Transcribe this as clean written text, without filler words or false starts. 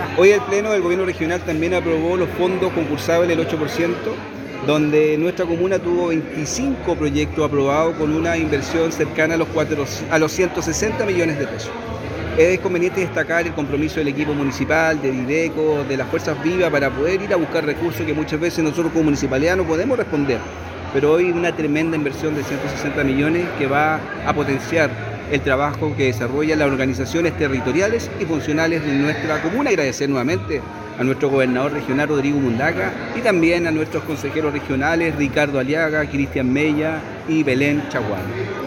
Hoy el Pleno del Gobierno Regional también aprobó los fondos concursables del 8%, donde nuestra comuna tuvo 25 proyectos aprobados con una inversión cercana a los 160 millones de pesos. Es conveniente destacar el compromiso del equipo municipal, de Dideco, de las fuerzas vivas para poder ir a buscar recursos que muchas veces nosotros como municipalidad no podemos responder. Pero hoy una tremenda inversión de 160 millones que va a potenciar el trabajo que desarrollan las organizaciones territoriales y funcionales de nuestra comuna. Agradecer nuevamente a nuestro gobernador regional Rodrigo Mundaca y también a nuestros consejeros regionales Ricardo Aliaga, Cristian Mella y Belén Chaguán.